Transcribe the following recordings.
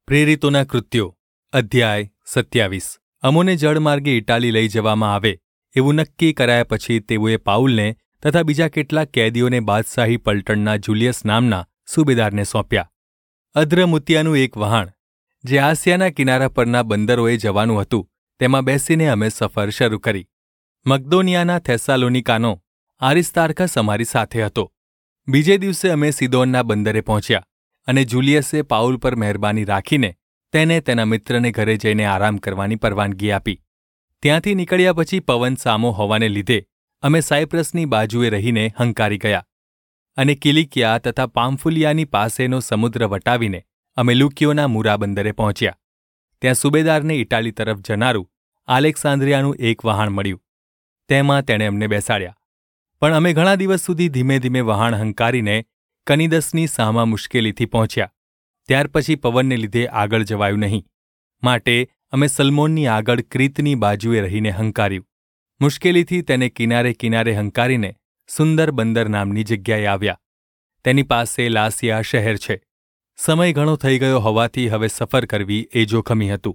પ્રેરિતોના કૃત્યો અધ્યાય 27 અમોને જળમાર્ગે ઇટાલી લઈ જવામાં આવે એવું નક્કી કરાયા પછી તેઓએ પાઉલને તથા બીજા કેટલાક કેદીઓને બાદશાહી પલટણના જુલિયસ નામના સુબેદારને સોંપ્યા. અદ્રમુતિયાનું એક વહાણ જે આસિયાના કિનારા પરના બંદરોએ જવાનું હતું તેમાં બેસીને અમે સફર શરૂ કરી. મકદોનિયાના થેસાલોનિકાનો આરિસ્તાર્ખસ અમારી સાથે હતો. બીજે દિવસે અમે સિદોનના બંદરે પહોંચ્યા અને જુલિયસે પાઉલ પર મહેરબાની રાખીને તેને તેના મિત્રને ઘરે જઈને આરામ કરવાની પરવાનગી આપી. ત્યાંથી નીકળ્યા પછી પવન સામો હોવાને લીધે અમે સાયપ્રસની બાજુએ રહીને હંકારી ગયા અને કિલિકિયા તથા પામ્ફુલિયાની પાસેનો સમુદ્ર વટાવીને અમે લુકિયોના મૂરા બંદરે પહોંચ્યા. ત્યાં સુબેદારને ઇટાલી તરફ જનારું આલેક્સાન્દ્રિયાનું એક વહાણ મળ્યું. તેમાં તેણે અમને બેસાડ્યા. પણ અમે ઘણા દિવસ સુધી ધીમે ધીમે વહાણ હંકારીને કનિદસની સામા મુશ્કેલીથી પહોંચ્યા. ત્યાર પછી પવનને લીધે આગળ જવાયું નહીં. માટે અમે સલ્મોનની આગળ ક્રીતની બાજુએ રહીને હંકાર્યું. મુશ્કેલીથી તેને કિનારે કિનારે હંકારીને સુંદર બંદર નામની જગ્યાએ આવ્યા. તેની પાસે લાસિયા શહેર છે. સમય ઘણો થઈ ગયો હોવાથી હવે સફર કરવી એ જોખમી હતું.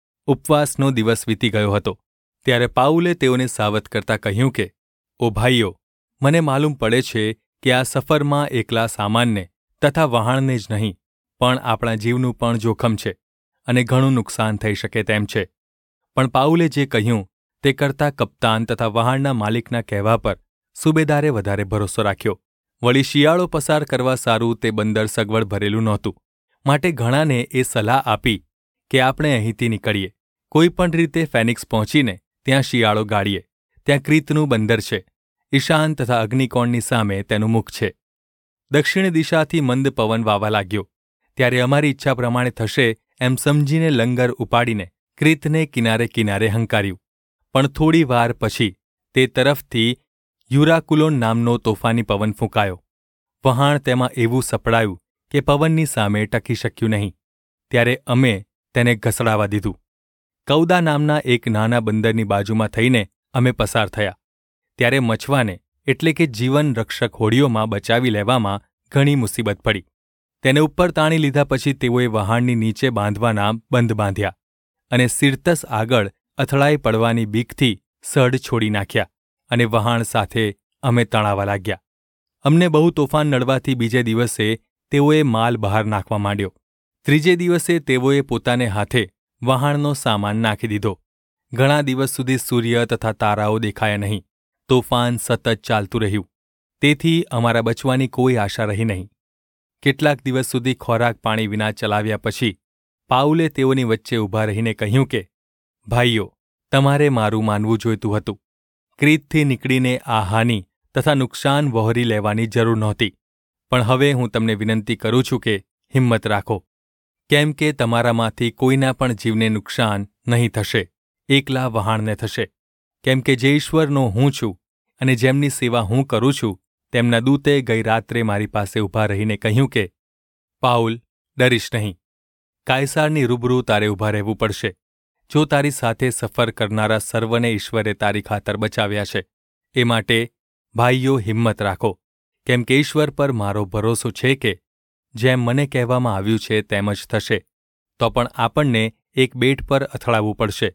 ઉપવાસનો દિવસ વીતી ગયો હતો. ત્યારે પાઉલે તેઓને સાવધ કરતા કહ્યું કે, ઓ ભાઈઓ, મને માલુમ પડે છે કે આ સફરમાં એકલા સામાનને તથા વહાણને જ નહીં પણ આપણા જીવનું પણ જોખમ છે અને ઘણું નુકસાન થઈ શકે તેમ છે. પણ પાઉલે જે કહ્યું તે કરતાં કપ્તાન તથા વહાણના માલિકના કહેવા પર સુબેદારે વધારે ભરોસો રાખ્યો. વળી શિયાળો પસાર કરવા સારું તે બંદર સગવડ ભરેલું નહોતું. માટે ઘણાને એ સલાહ આપી કે આપણે અહીંથી નીકળીએ, કોઈ પણ રીતે ફેનિક્સ પહોંચીને ત્યાં શિયાળો ગાળીએ. ત્યાં ક્રીતનું બંદર છે. ઈશાન તથા અગ્નિકોણની સામે તેનું મુખ છે. દક્ષિણ દિશાથી મંદ પવન વાવા લાગ્યો. ત્યારે અમારી ઈચ્છા પ્રમાણે થશે એમ સમજીને લંગર ઉપાડીને ક્રીતને કિનારે કિનારે હંકાર્યું. પણ થોડી વાર પછી તે તરફથી યુરાકુલોન નામનો તોફાની પવન ફૂંકાયો. વહાણ તેમાં એવું સપડાયું કે પવનની સામે ટકી શક્યું નહીં. ત્યારે અમે તેને ઘસડાવા દીધું. કૌદા નામના એક નાના બંદરની બાજુમાં થઈને અમે પસાર થયા. ત્યારે મછવાને એટલે કે જીવન રક્ષક હોડીઓમાં બચાવી લેવામાં ઘણી મુસીબત પડી. તેને ઉપર તાણી લીધા પછી તેઓએ વહાણની નીચે બાંધવાના બંધ બાંધ્યા અને સિરતસ આગળ અથડાઈ પડવાની બીકથી સઢ છોડી નાખ્યા અને વહાણ સાથે અમે તણાવા લાગ્યા. અમને બહુ તોફાન નડવાથી બીજે દિવસે તેઓએ માલ બહાર નાખવા માંડ્યો. ત્રીજે દિવસે તેઓએ પોતાને હાથે વહાણનો સામાન નાખી દીધો. ઘણા દિવસ સુધી સૂર્ય તથા તારાઓ દેખાયા નહીં. તોફાન સતત ચાલતું રહ્યું. તેથી અમારા બચવાની કોઈ આશા રહી નહીં. કેટલાક દિવસ સુધી ખોરાક પાણી વિના ચલાવ્યા પછી પાઉલે તેઓની વચ્ચે ઊભા રહીને કહ્યું કે, ભાઈઓ, તમારે મારું માનવું જોઈતું હતું. ક્રીતથી નીકળીને આ હાનિ તથા નુકસાન વહોરી લેવાની જરૂર નહોતી. પણ હવે હું તમને વિનંતી કરું છું કે હિંમત રાખો, કેમ કે તમારામાંથી કોઈના પણ જીવને નુકસાન નહીં થશે, એકલા વહાણને થશે. કેમ કે જે ઈશ્વરનો હું છું અને જેમની સેવા હું કરું છું તેમના દૂતે ગઈ રાત્રે મારી પાસે ઊભા રહીને કહ્યું કે, પાઉલ, ડરીશ નહીં. કાયસારની રૂબરૂ તારે ઊભા રહેવું પડશે. જો તારી સાથે સફર કરનારા સર્વને ઈશ્વરે તારી ખાતર બચાવ્યા છે. એ માટે ભાઈઓ, હિંમત રાખો, કેમ કે ઈશ્વર પર મારો ભરોસો છે કે જેમ મને કહેવામાં આવ્યું છે તેમ જ થશે. તો પણ આપણને એક બેટ પર અથડાવવું પડશે.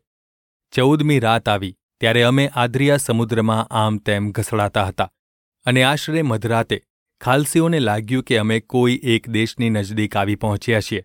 14મી રાત આવી ત્યારે અમે આદ્રિયા સમુદ્રમાં આમ તેમ ઘસડાતા હતા અને આશરે મધરાતે ખાલસીઓને લાગ્યું કે અમે કોઈ એક દેશની નજદીક આવી પહોંચ્યા છીએ.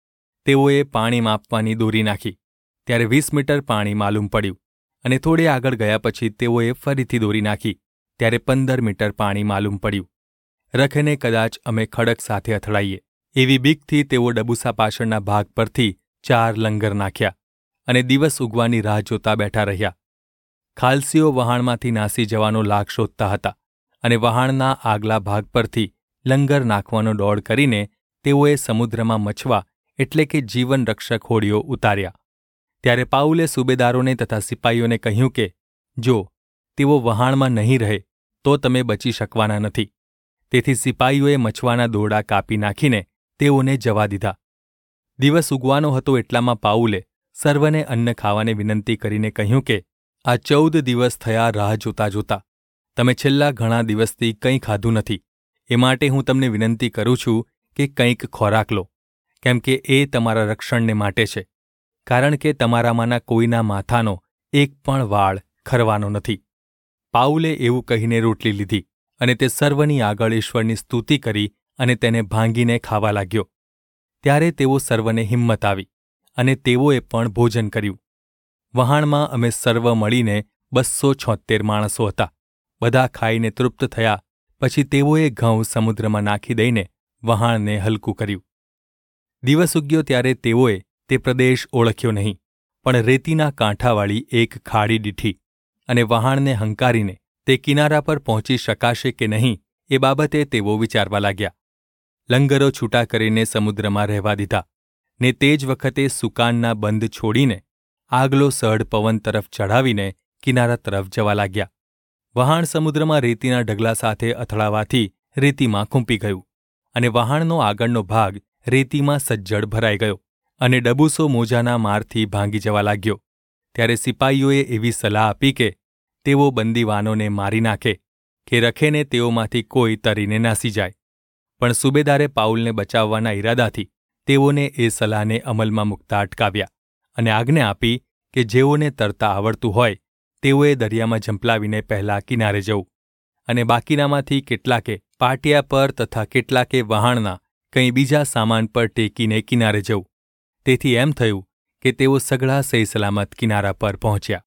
તેઓએ પાણી માપવાની દોરી નાખી. ત્યારે 20 મીટર પાણી માલુમ પડ્યું અને થોડે આગળ ગયા પછી તેઓએ ફરીથી દોરી નાખી. ત્યારે 15 મીટર પાણી માલુમ પડ્યું. રખને કદાચ અમે ખડક સાથે અથડાઈએ એવી બીકથી તેઓ ડબુસા પાછળના ભાગ પરથી 4 લંગર નાખ્યા અને દિવસ ઉગવાની રાહ જોતા બેઠા રહ્યા. ખાલસીઓ વહાણમાંથી નાસી જવાનો લાગ શોધતા હતા અને વહાણના આગલા ભાગ પરથી લંગર નાખવાનો દોડ કરીને તેઓએ સમુદ્રમાં મછવા એટલે કે જીવન રક્ષક હોડીઓ ઉતાર્યા. ત્યારે પાઉલે સુબેદારોને તથા સિપાઈઓને કહ્યું કે જો તેઓ વહાણમાં નહીં રહે તો તમે બચી શકવાના નથી. તેથી સિપાઈઓએ મછવાના દોરડા કાપી નાખીને તેઓને જવા દીધા. દિવસ ઉગવાનો હતો એટલામાં પાઉલે સર્વને અન્ન ખાવાને વિનંતી કરીને કહ્યું કે આ 14 દિવસ થયા રાહ જોતા જોતા તમે છેલ્લા ઘણા દિવસથી કંઈ ખાધું નથી. એ માટે હું તમને વિનંતી કરું છું કે કંઈક ખોરાક લો, કેમ કે એ તમારા રક્ષણને માટે છે, કારણ કે તમારામાંના કોઈના માથાનો એક પણ વાળ ખરવાનો નથી. પાઉલે એવું કહીને રોટલી લીધી અને તે સર્વની આગળ ઈશ્વરની સ્તુતિ કરી અને તેને ભાંગીને ખાવા લાગ્યો. ત્યારે તેઓ સર્વને હિંમત આવી અને તેઓએ પણ ભોજન કર્યું. વહાણમાં અમે સર્વ મળીને 276 માણસો હતા. બધા ખાઈને તૃપ્ત થયા પછી તેઓએ ઘઉં સમુદ્રમાં નાખી દઈને વહાણને હલકું કર્યું. દિવસ ઉગ્યો ત્યારે તેઓએ તે પ્રદેશ ઓળખ્યો નહીં, પણ રેતીના કાંઠાવાળી એક ખાડી દીઠી અને વહાણને હંકારીને તે કિનારા પર પહોંચી શકાશે કે નહીં એ બાબતે તેઓ વિચારવા લાગ્યા. લંગરો છૂટા કરીને સમુદ્રમાં રહેવા દીધા ને તે જ વખતે સુકાનના બંધ છોડીને આગલો સઢ પવન તરફ ચઢાવીને કિનારા તરફ જવા લાગ્યા. વહાણ સમુદ્રમાં રેતીના ઢગલા સાથે અથડાવાથી રેતીમાં ખૂંપી ગયું અને વહાણનો આગળનો ભાગ રેતીમાં સજ્જડ ભરાઈ ગયો અને ડબુસો મોજાના મારથી ભાંગી જવા લાગ્યો. ત્યારે સિપાઈઓએ એવી સલાહ આપી કે તેઓ બંદીવાનોને મારી નાખે કે રખેને તેઓમાંથી કોઈ તરીને નાસી જાય. પણ સુબેદારે પાઉલને બચાવવાના ઈરાદાથી તેઓને એ સલાહને અમલમાં મૂકતા અટકાવ્યા અને આજ્ઞા આપી કે જેઓને તરતા આવડતું હોય તેઓએ દરિયામાં ઝંપલાવીને પહેલાં કિનારે જવું અને બાકીનામાંથી કેટલાકે પાટિયા પર તથા કેટલાકે વહાણના કંઈ બીજા સામાન પર ટેકીને કિનારે જવું. તેથી એમ થયું કે તેઓ સઘળા સહી સલામત કિનારા પર પહોંચ્યા.